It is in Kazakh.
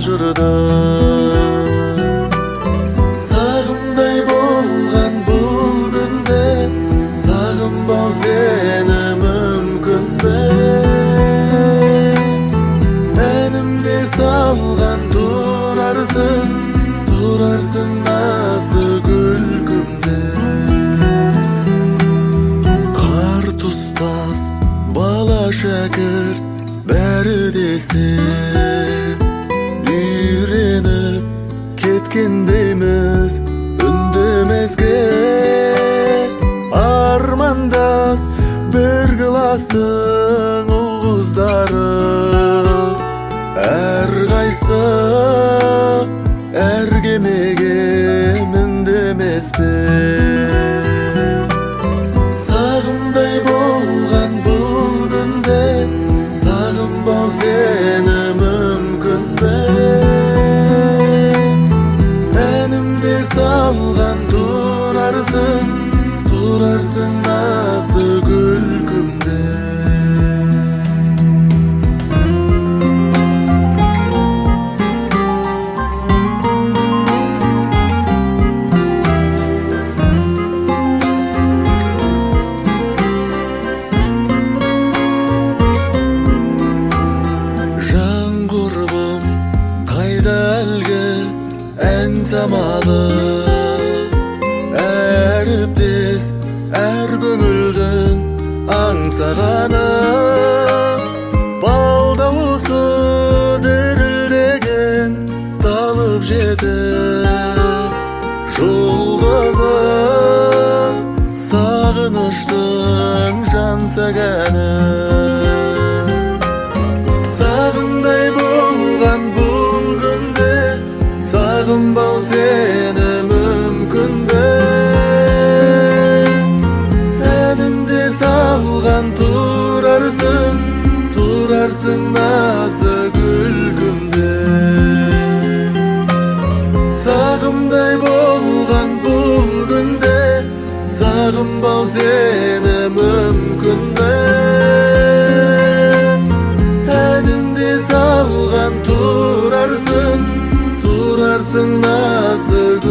жырдым. Сағымдай болған бұл күнде сағынбау сені мүмкін бе? Әнімде салған тұрарсың назы күлкімде. Қарт ұстаз, бала шәкірт бәрі десе үйреніп кеткендейміз үндемеске. Армандас бір класстың ұл-қыздары, әрқайсы әр кемеге міндемес пе? Сағымдай болған бұл күнде сағынбау сені мүмкін бе? Әнімде салған тұрарсың назы күлкімде. Ән самалы әріптес әр көңілдің аңсағаны, бал дауысы дірілдеген талып жетіп жұлдызым, сағыныштың жан сәгәні. Сағымдай болған бұл күнде сағынбау сені мүмкін бе? Әнімде салған тұрарсың назы күлкімде. Сағымдай болған бұл күнде сағынбау сені мүмкін бе? Әнімде салған тұрарсың назы